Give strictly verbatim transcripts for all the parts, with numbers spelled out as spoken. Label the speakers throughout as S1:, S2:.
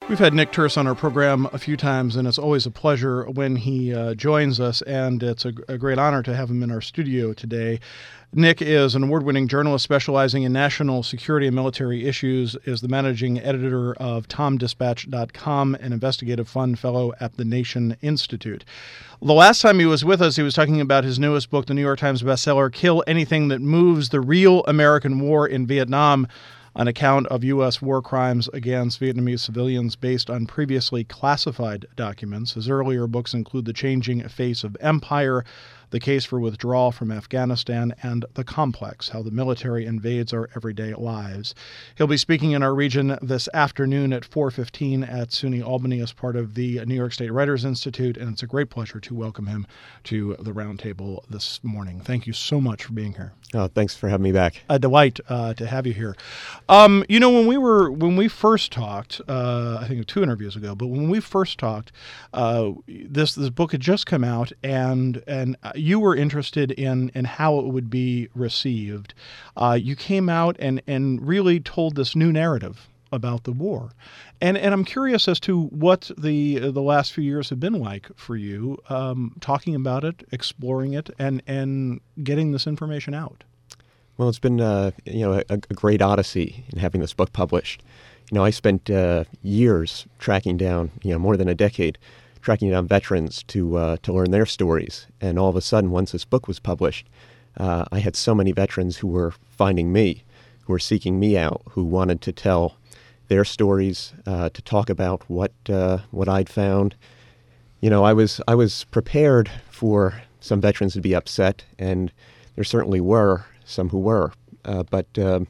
S1: We've had Nick Turse on our program a few times, and it's always a pleasure when he uh, joins us, and it's a, a great honor to have him in our studio today. Nick is an award-winning journalist specializing in national security and military issues, is the managing editor of Tom Dispatch dot com, an investigative fund fellow at the Nation Institute. The last time he was with us, he was talking about his newest book, the New York Times bestseller, Kill Anything That Moves, The Real American War in Vietnam, an account of U S war crimes against Vietnamese civilians based on previously classified documents. His earlier books include The Changing Face of Empire, The Case for Withdrawal from Afghanistan, and The Complex, How the Military Invades Our Everyday Lives. He'll be speaking in our region this afternoon at four fifteen at SUNY Albany as part of the New York State Writers Institute, and it's a great pleasure to welcome him to the roundtable this morning. Thank you so much for being here.
S2: Oh, thanks for having me back.
S1: A delight uh, to have you here. Um, you know, when we were when we first talked, uh, I think two interviews ago, but when we first talked, uh, this this book had just come out, and and you were interested in in how it would be received. Uh, you came out and and really told this new narrative about the war, and and I'm curious as to what the the last few years have been like for you, um, talking about it, exploring it, and and getting this information out.
S2: Well, it's been uh, you know a, a great odyssey in having this book published. You know, I spent uh, years tracking down, you know, more than a decade, tracking down veterans to uh, to learn their stories. And all of a sudden, once this book was published, uh, I had so many veterans who were finding me, who were seeking me out, who wanted to tell their stories, uh, to talk about what uh, what I'd found. You know, I was I was prepared for some veterans to be upset, and there certainly were some who were. Uh, but, um,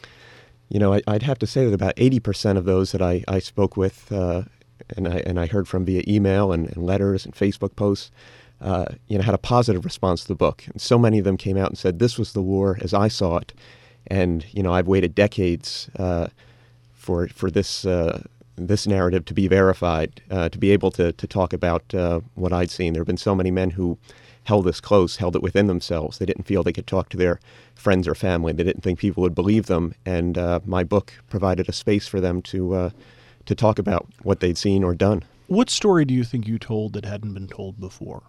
S2: you know, I, I'd have to say that about eighty percent of those that I, I spoke with uh, and I and I heard from via email and, and letters and Facebook posts, uh, you know, had a positive response to the book. And so many of them came out and said, this was the war as I saw it. And, you know, I've waited decades uh, for for this uh, this narrative to be verified, uh, to be able to, to talk about uh, what I'd seen. There have been so many men who held this close, held it within themselves. They didn't feel they could talk to their friends or family. They didn't think people would believe them. And uh, my book provided a space for them to uh, to talk about what they'd seen or done.
S1: What story do you think you told that hadn't been told before?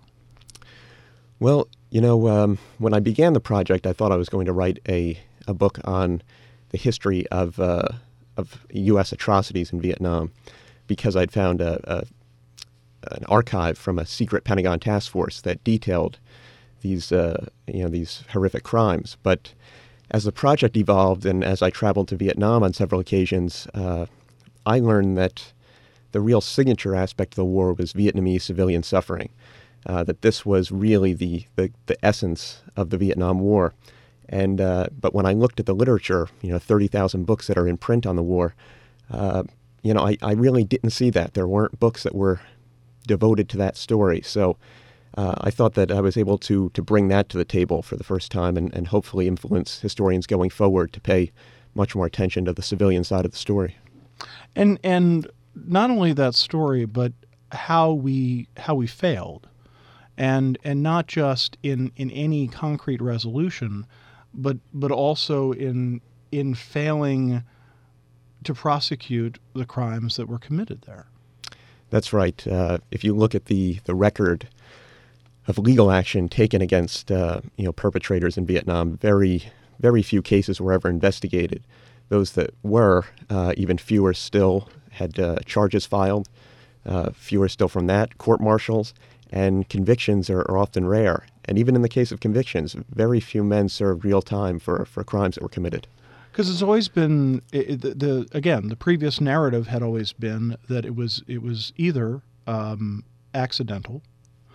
S2: Well, you know, um, when I began the project, I thought I was going to write a, a book on the history of uh, of U S atrocities in Vietnam, because I'd found a, a an archive from a secret Pentagon task force that detailed these, uh, you know, these horrific crimes. But as the project evolved and as I traveled to Vietnam on several occasions, uh, I learned that the real signature aspect of the war was Vietnamese civilian suffering, uh, that this was really the, the, the essence of the Vietnam War. And uh, but when I looked at the literature, you know, thirty thousand books that are in print on the war, uh, you know, I, I really didn't see that. There weren't books that were devoted to that story. So uh, I thought that I was able to to bring that to the table for the first time and, and hopefully influence historians going forward to pay much more attention to the civilian side of the story.
S1: And and not only that story, but how we how we failed. And and not just in, in any concrete resolution, but but also in in failing to prosecute the crimes that were committed there.
S2: That's right. Uh, if you look at the, the record of legal action taken against uh, you know perpetrators in Vietnam, very very few cases were ever investigated. Those that were, uh, even fewer still had uh, charges filed. Uh, fewer still from that, court-martials, and convictions are, are often rare. And even in the case of convictions, very few men served real time for, for crimes that were committed.
S1: Because it's always been it, the, the again the previous narrative had always been that it was it was either um, accidental,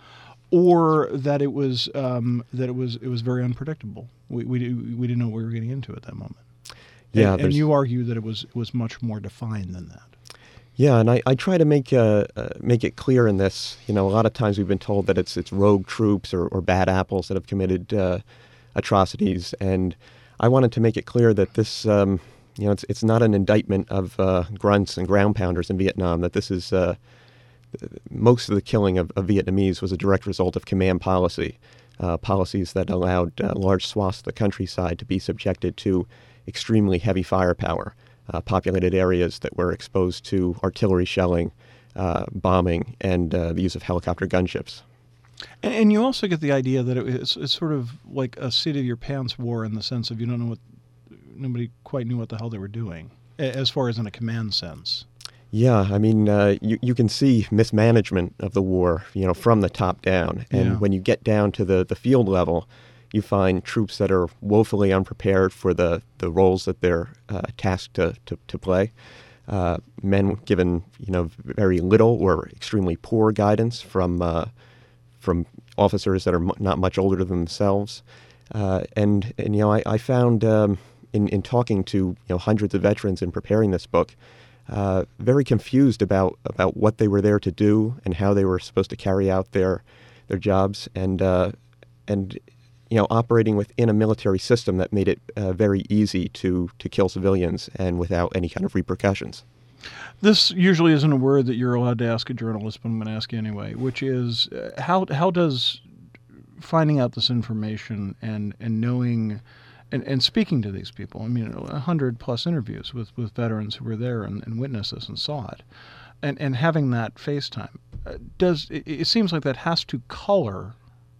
S1: or that it was um, that it was it was very unpredictable. We we we didn't know what we were getting into at that moment.
S2: Yeah,
S1: and, and you argue that it was it was much more defined than that.
S2: Yeah, and I, I try to make uh, uh, make it clear in this. You know, a lot of times we've been told that it's it's rogue troops or, or bad apples that have committed uh, atrocities, and I wanted to make it clear that this, um, you know, it's it's not an indictment of uh, grunts and ground pounders in Vietnam. That this is uh, most of the killing of, of Vietnamese was a direct result of command policy, uh, policies that allowed uh, large swaths of the countryside to be subjected to extremely heavy firepower. uh, populated areas that were exposed to artillery shelling, uh, bombing, and uh, the use of helicopter gunships.
S1: And, and you also get the idea that it, it's, it's sort of like a seat of your pants war in the sense of you don't know what, nobody quite knew what the hell they were doing, as far as in a command sense.
S2: Yeah, I mean, uh, you, you can see mismanagement of the war, you know, from the top down. And
S1: Yeah.
S2: when you get down to the, the field level, you find troops that are woefully unprepared for the, the roles that they're uh, tasked to, to, to play. Uh, men given, you know, very little or extremely poor guidance from uh, from officers that are m- not much older than themselves. Uh, and, and, you know, I, I found um, in, in talking to, you know, hundreds of veterans in preparing this book, Uh, very confused about, about what they were there to do and how they were supposed to carry out their their jobs, and uh, and you know operating within a military system that made it uh, very easy to to kill civilians and without any kind of repercussions.
S1: This usually isn't a word that you're allowed to ask a journalist, but I'm going to ask you anyway, which is uh, how how does finding out this information and and knowing And, and speaking to these people, I mean, a hundred plus interviews with, with veterans who were there and, and witnessed this and saw it, and and having that FaceTime, uh, does it, it seems like that has to color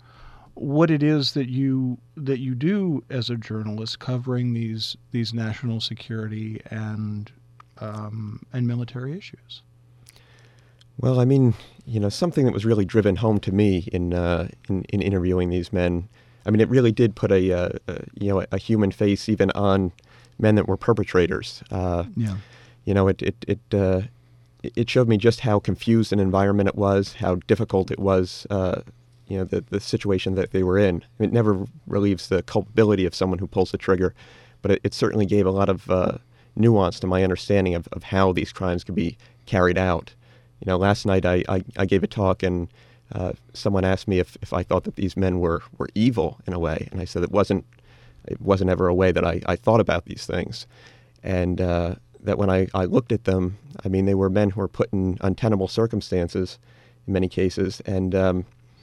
S1: what it is that you that you do as a journalist covering these these national security and um, and military issues.
S2: Well, I mean, you know, something that was really driven home to me in uh, in, in interviewing these men. I mean, it really did put a, uh, a you know a human face even on men that were perpetrators. Uh,
S1: Yeah.
S2: You know, it it it, uh, it showed me just how confused an environment it was, how difficult it was. Uh, you know, the the situation that they were in. It never relieves the culpability of someone who pulls the trigger, but it, it certainly gave a lot of uh, nuance to my understanding of, of how these crimes could be carried out. You know, last night I, I, I gave a talk and uh, someone asked me if, if I thought that these men were, were evil in a way, and I said it wasn't it wasn't ever a way that I, I thought about these things, and uh, that when I, I looked at them, I mean, they were men who were put in untenable circumstances in many cases, and um,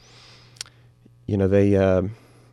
S2: you know they. Um,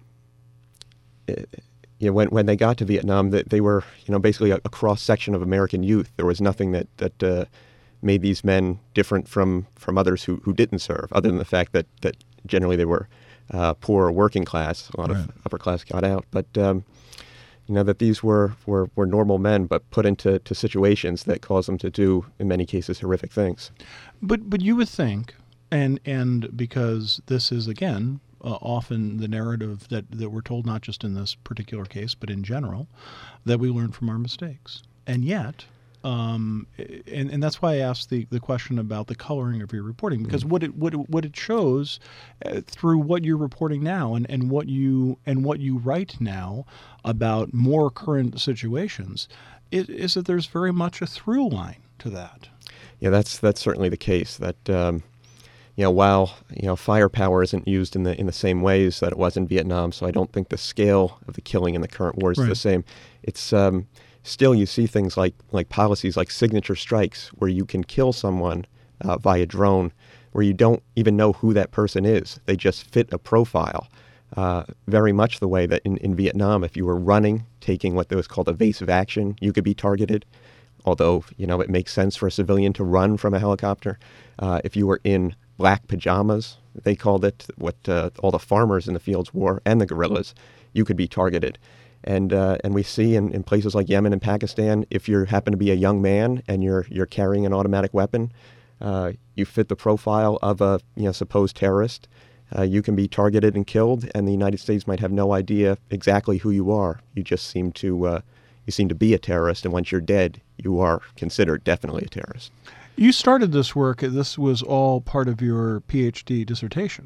S2: it, You know, when when they got to Vietnam, they, they were, you know, basically a, a cross section of American youth. There was nothing that that uh, made these men different from, from others who, who didn't serve, other than the fact that, that generally they were uh, poor or working class. A lot right. of upper class got out, but um, you know that these were, were, were normal men, but put into to situations that caused them to do, in many cases, horrific things.
S1: But but you would think, and and because this is again. Uh, often the narrative that, that we're told, not just in this particular case, but in general, that we learn from our mistakes. And yet, um, and, and that's why I asked the, the question about the coloring of your reporting, because mm-hmm. what it what it, what it shows uh, through what you're reporting now and, and what you and what you write now about more current situations is, is that there's very much a through line to that.
S2: Yeah, that's that's certainly the case. That um, You know, while you know firepower isn't used in the in the same ways that it was in Vietnam, so I don't think the scale of the killing in the current war is
S1: right.
S2: the same. It's um, still you see things like like policies like signature strikes, where you can kill someone uh, via drone, where you don't even know who that person is. They just fit a profile, uh, very much the way that in, in Vietnam, if you were running, taking what was called evasive action, you could be targeted. Although you know it makes sense for a civilian to run from a helicopter. Uh, if you were in black pajamas, they called it, what uh, all the farmers in the fields wore, and the guerrillas, you could be targeted. And uh, and we see in, in places like Yemen and Pakistan, if you happen to be a young man and you're you're carrying an automatic weapon, uh, you fit the profile of a you know supposed terrorist, uh, you can be targeted and killed, and the United States might have no idea exactly who you are. You just seem to uh, you seem to be a terrorist, and once you're dead, you are considered definitely a terrorist.
S1: You started this work, this was all part of your PhD dissertation.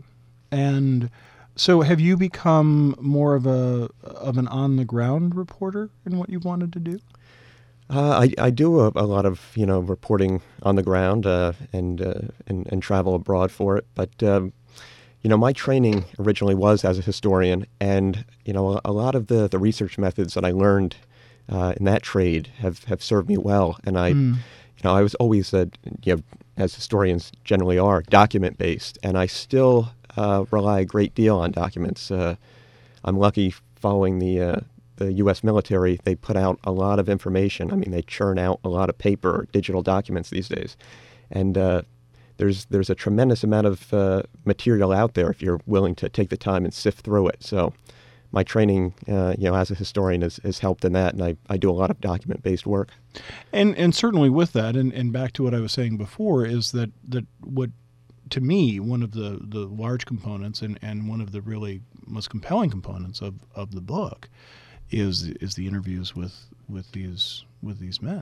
S1: And so have you become more of a of an on-the-ground reporter in what you wanted to do?
S2: Uh, I, I do a, a lot of, you know, reporting on the ground uh, and, uh, and and travel abroad for it. But, um, you know, my training originally was as a historian. And, you know, a, a lot of the, the research methods that I learned uh, in that trade have, have served me well. And I... Mm. You know, I was always, uh, you know, as historians generally are, document-based, and I still uh, rely a great deal on documents. Uh, I'm lucky following the uh, the U S military, they put out a lot of information. I mean, they churn out a lot of paper, digital documents these days. And uh, there's there's a tremendous amount of uh, material out there if you're willing to take the time and sift through it. So my training, uh, you know, as a historian has, has helped in that, and I, I do a lot of document-based work.
S1: And and certainly with that, and, and back to what I was saying before, is that, that what, to me, one of the, the large components and, and one of the really most compelling components of, of the book is is the interviews with, with these with these men,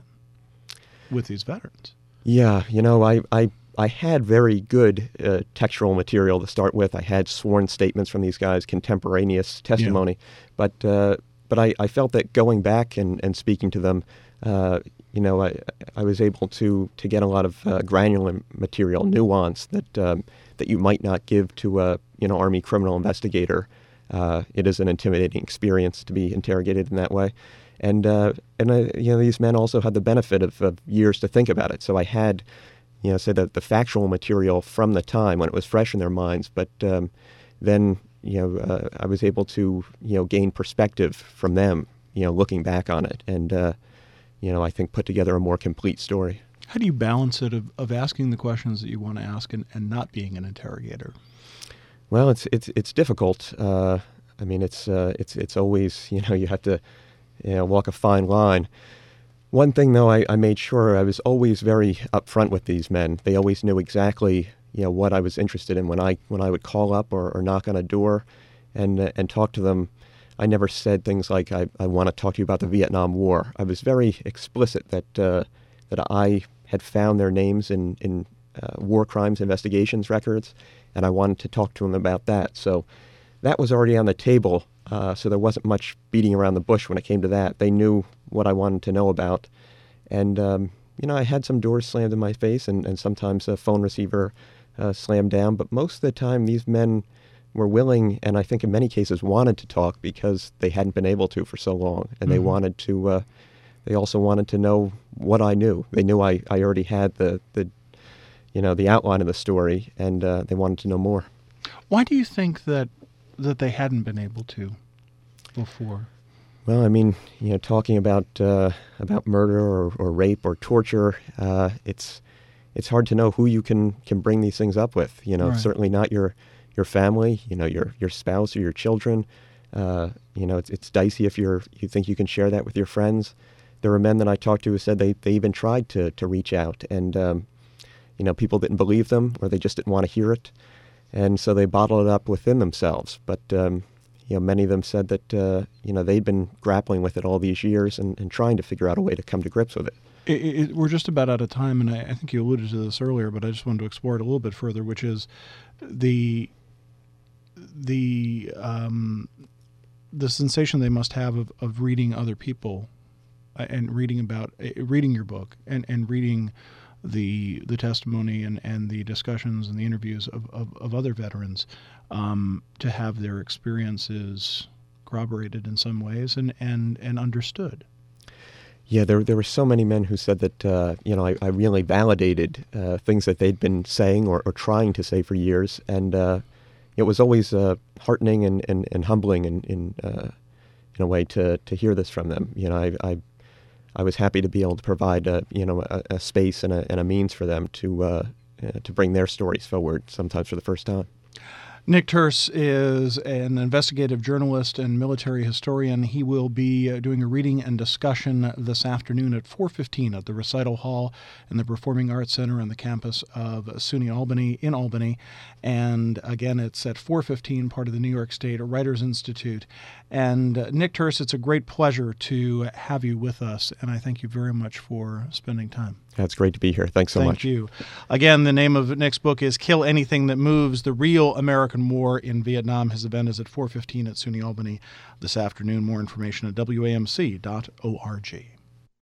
S1: with these veterans.
S2: Yeah, you know, I, I, I had very good uh, textual material to start with. I had sworn statements from these guys, contemporaneous testimony. Yeah. But uh, but I, I felt that going back and, and speaking to them, uh, you know, I, I was able to, to get a lot of uh, granular material, nuance that um, that you might not give to a you know Army criminal investigator. Uh, it is an intimidating experience to be interrogated in that way. And, uh, and uh, you know, these men also had the benefit of, of years to think about it. So I had, you know, say the, the factual material from the time when it was fresh in their minds. But um, then, you know, uh, I was able to, you know, gain perspective from them, you know, looking back on it. And, uh, you know, I think put together a more complete story.
S1: How do you balance it of, of asking the questions that you want to ask and, and not being an interrogator?
S2: Well, it's it's it's difficult. Uh, I mean, it's uh, it's it's always, you know, you have to, you know, walk a fine line. One thing, though, I, I made sure I was always very upfront with these men. They always knew exactly, you know, what I was interested in when I when I would call up or, or knock on a door, and uh, and talk to them. I never said things like I, I want to talk to you about the Vietnam War. I was very explicit that uh, that I had found their names in in uh, war crimes investigations records, and I wanted to talk to them about that. So that was already on the table. Uh, so there wasn't much beating around the bush when it came to that. They knew what I wanted to know about. And, um, you know, I had some doors slammed in my face and, and sometimes a phone receiver uh, slammed down. But most of the time, these men were willing, and I think in many cases wanted to talk because they hadn't been able to for so long. And mm-hmm. they wanted to, uh, they also wanted to know what I knew. They knew I, I already had the, the, you know, the outline of the story, and uh, they wanted to know more.
S1: Why do you think that that they hadn't been able to before?
S2: Well, I mean, you know, talking about uh, about murder or, or rape or torture, uh, it's it's hard to know who you can, can bring these things up with. You know, right. Certainly not your your family. You know, your your spouse or your children. Uh, you know, it's it's dicey if you're you think you can share that with your friends. There were men that I talked to who said they, they even tried to to reach out, and um, you know, people didn't believe them or they just didn't want to hear it. And so they bottled it up within themselves. But, um, you know, many of them said that, uh, you know, they'd been grappling with it all these years and, and trying to figure out a way to come to grips with it.
S1: It, it, we're just about out of time, and I, I think you alluded to this earlier, but I just wanted to explore it a little bit further, which is the the um, the sensation they must have of, of reading other people and reading about uh, reading your book and, and reading the the testimony and, and the discussions and the interviews of, of, of other veterans, um, to have their experiences corroborated in some ways and, and, and understood.
S2: Yeah, there there were so many men who said that, uh, you know, I, I really validated uh, things that they'd been saying or, or trying to say for years. And uh, it was always uh, heartening and, and, and humbling in, in, uh, in a way to, to hear this from them. You know, I, I I was happy to be able to provide a, you know, a, a space and a, and a means for them to uh, uh, to bring their stories forward, sometimes for the first time.
S1: Nick Turse is an investigative journalist and military historian. He will be uh, doing a reading and discussion this afternoon at four fifteen at the Recital Hall in the Performing Arts Center on the campus of SUNY Albany in Albany. And again, it's at four fifteen, part of the New York State Writers Institute. And uh, Nick Turse, it's a great pleasure to have you with us, and I thank you very much for spending time.
S2: That's great to be here. Thanks so
S1: Thank
S2: much.
S1: Thank you. Again, the name of Nick's book is Kill Anything That Moves, The Real American War in Vietnam. His event is at four fifteen at SUNY Albany this afternoon. More information at W A M C dot org.